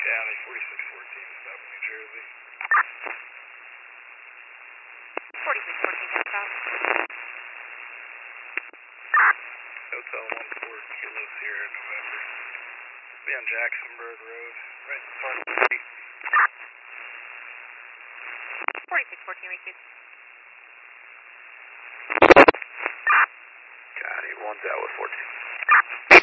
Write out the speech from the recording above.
County, 4614, stop New Jersey. 4614, can stop. Hotel 14 Kilo Sierra, November. Be on Jacksonburg Road, right in front of the gate. 4614, receive. County, 1 Tower 14.